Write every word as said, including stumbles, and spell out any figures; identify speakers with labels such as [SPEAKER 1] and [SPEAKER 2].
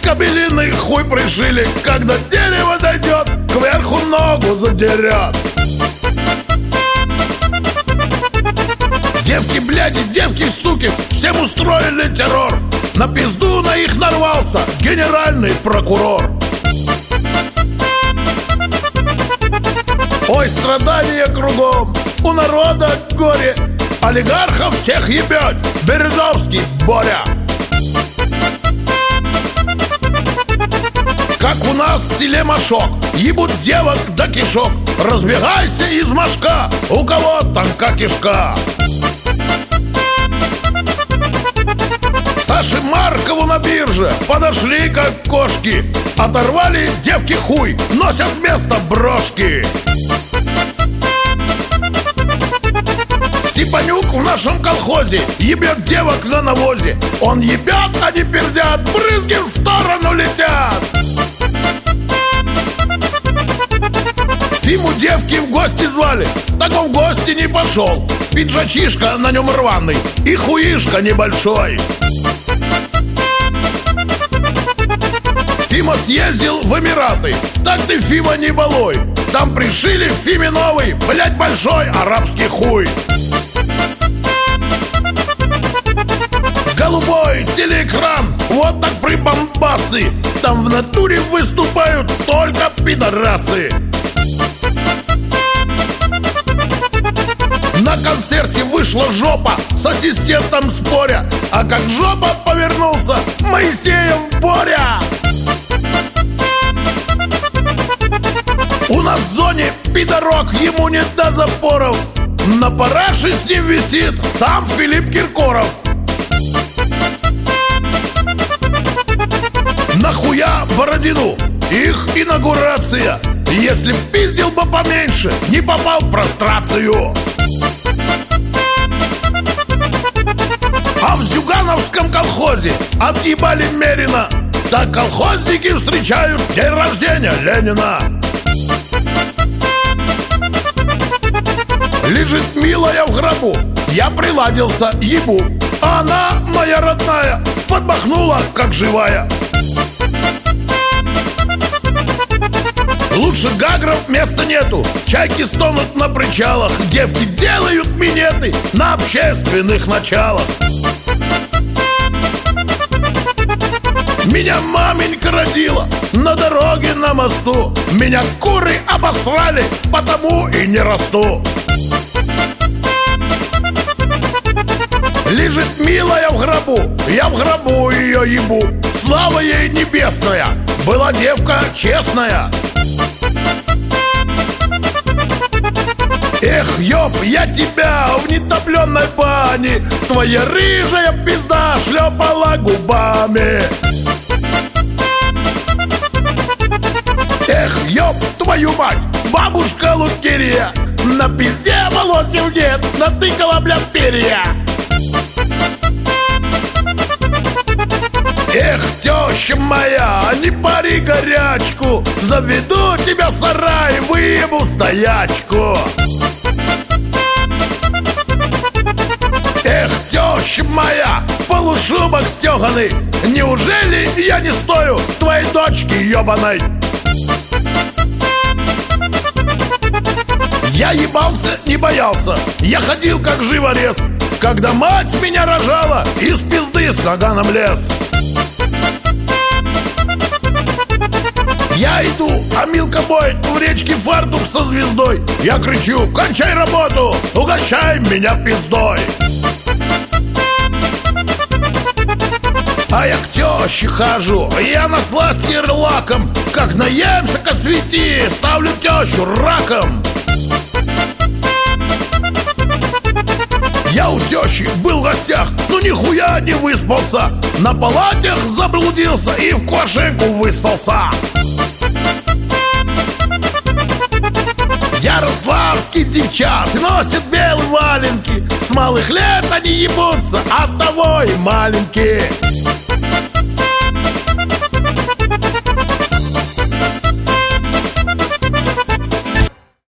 [SPEAKER 1] кобелиный хуй пришили, когда дерево дойдет, кверху ногу задерет. Девки, бляди, девки, суки, всем устроили террор. На пизду на их нарвался генеральный прокурор. Ой, страдания кругом, у народа горе, олигархов всех ебет Березовский Боря. Как у нас в селе Машок, ебут девок до кишок. Разбегайся из мошка, у кого тонка кишка. Саше Маркову на бирже подошли как кошки. Оторвали девки хуй, носят вместо брошки. Степанюк в нашем колхозе ебет девок на навозе. Он ебет, они пердят, брызги в сторону летят. Фиму девки в гости звали, так он в гости не пошел. Пиджачишка на нем рваный и хуишка небольшой. Фима съездил в Эмираты, так ты, Фима, не балуй. Там пришили в Фиме новый, блять, большой арабский хуй. Голубой телеэкран, вот так прибамбасы. Там в натуре выступают только пидорасы. На концерте вышла жопа с ассистентом споря. А как жопа повернулся Моисеев Боря. У нас в зоне пидорок, ему не до запоров. На параше с ним висит сам Филипп Киркоров. Нахуя Бородину? Их инаугурация. Если пиздил бы поменьше, не попал в прострацию. А в Зюгановском колхозе отъебали Мерина. Так колхозники встречают день рождения Ленина. Лежит милая в гробу, я приладился, ебу. А она, моя родная, подмахнула, как живая. Лучше гагров места нету, чайки стонут на причалах. Девки делают минеты на общественных началах. Меня маменька родила на дороге на мосту. Меня куры обосрали, потому и не расту. Лежит милая в гробу, я в гробу ее ебу. Слава ей небесная, была девка честная. Эх, ёб, я тебя в нетопленной бане, твоя рыжая пизда шлепала губами. Эх, ёб, твою мать, бабушка Лукерия, на пизде волосев нет, натыкала, бля, перья. Эх, теща моя, не пари горячку, заведу тебя в сарай, выебу в стоячку. Эх, теща моя, полушубок стеганый, неужели я не стою твоей дочки ебаной? Я ебался, не боялся, я ходил как живорез. Когда мать меня рожала, из пизды с наганом лез. Я иду, а мелкобой в речке фартук со звездой. Я кричу: кончай работу, угощай меня пиздой. А я к теще хожу, я на сласти лаком. Как наемся косвети, ставлю тещу раком. Я у тещи был в гостях, но нихуя не выспался. На палатях заблудился и в квашенку высался. Ярославские девчат носят белые валенки. С малых лет они ебутся, оттого и маленькие.